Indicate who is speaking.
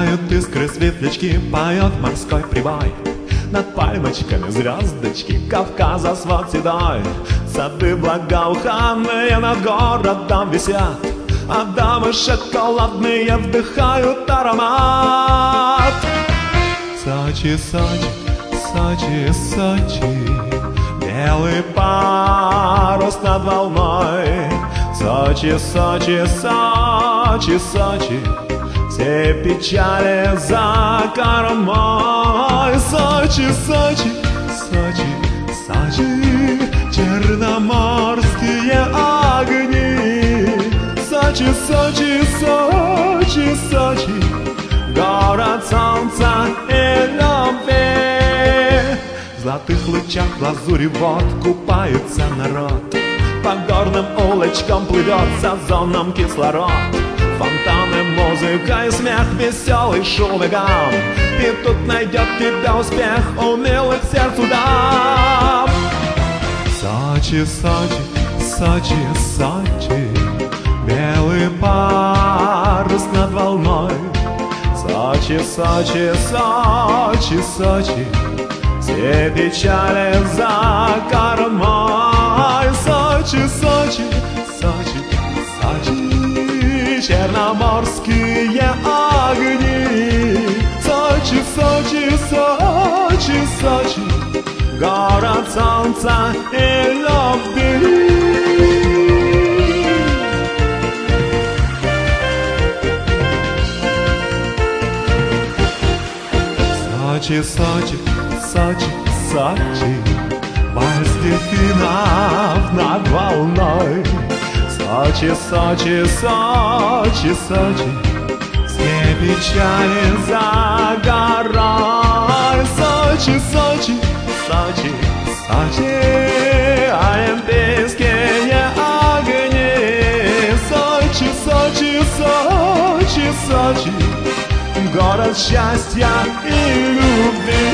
Speaker 1: Мелькают искры, светлячки, поет морской прибой. Над пальмочками звездочки Кавказа свод седой. Сады благоуханные над городом висят, а дамы шоколадные вдыхают аромат. Сочи, Сочи, Сочи, Сочи, белый парус над волной. Сочи, Сочи, Сочи, Сочи, все печали за кормой. Сочи, Сочи, Сочи, Сочи, черноморские огни. Сочи, Сочи, Сочи, Сочи, город солнца и любви. В золотых лучах лазури вод купается народ. По горным улочкам плывет за зоном кислород. Фонтаны, музыка и смех, веселый шум и гам. И тут найдет тебя успех у милых сердцу дам. Сочи, Сочи, Сочи, Сочи, белый парус над волной. Сочи, Сочи, Сочи, Сочи, все печали за кормой. Сочи, Сочи, Сочи, Сочи, черноморские огни. Сочи, Сочи, Сочи, Сочи, город солнца и любви. Сочи, Сочи, Сочи, Сочи, вальс дельфинов над волной. Сочи, Сочи, Сочи, Сочи, все печали за горой. Сочи, Сочи, Сочи, Сочи, олимпийские огни. Сочи, Сочи, Сочи, Сочи, город счастья и любви.